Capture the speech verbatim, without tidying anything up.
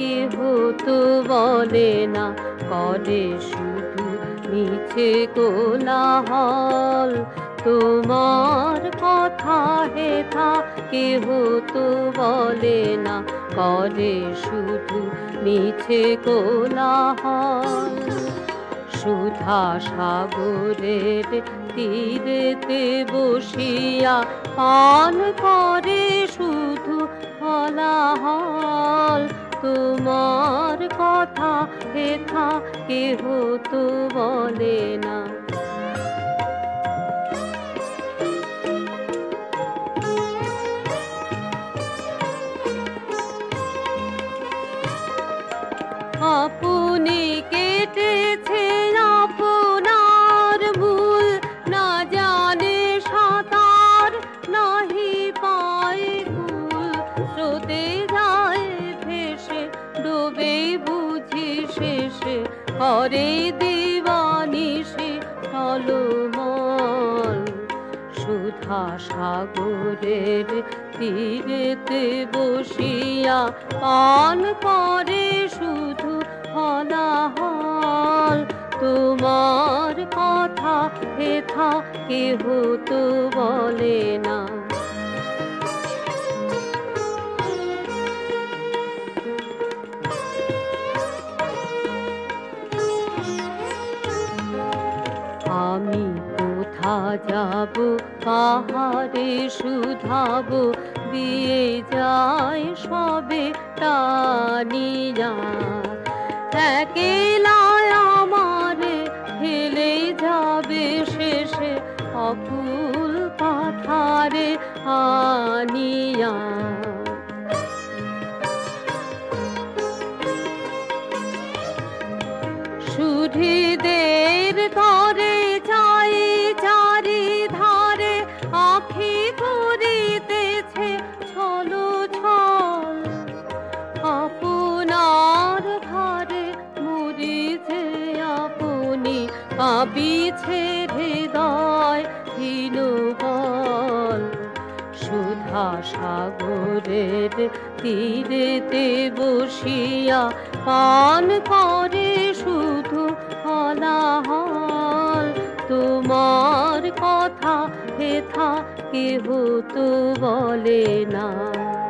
কেহ তো বলে না, করে শুধু মিছে কোলাহল। তোমার কথা হেথা কেহ তো বলে না, করে শুধু মিছে কোলাহল। সুধা সাগরের তীরেতে বসিয়া পান করে শুধু হলাহল। তোমার কথা হেথা কেহ তো বলে না। আপনি কেটেছে আপনার ভুল, না জানে সাঁতার নাহি পায় কুল। স্রোতে যায় ভেসে ডোবে বুঝি শেষে, করে দিবানিশি টলমল। সুধা সাগরের তীরেতে বসিয়া পান করে শুধু হলাহল। তোমার কথা হেথা কেহ তো বলে না। আমি কোথা যাব পাহাড়ে শুধাবো, দিয়ে যায় সবে টানিয়া। একলাই আমারে ফেলে যাবে শেষে, অকুল পাথারে আনিয়া। সুধীদের তরে চাই চারি ধারে, আখি করিতেছে ছলো ছল। আপনার ঘরে মরিছে আপনি, কাঁপিছে হৃদয় হীনবল। সুধা সাগরের তীরেতে বসিয়া পান করে শুধু হলাহল। তোমার কথা হেথা কেহ তো বলে না।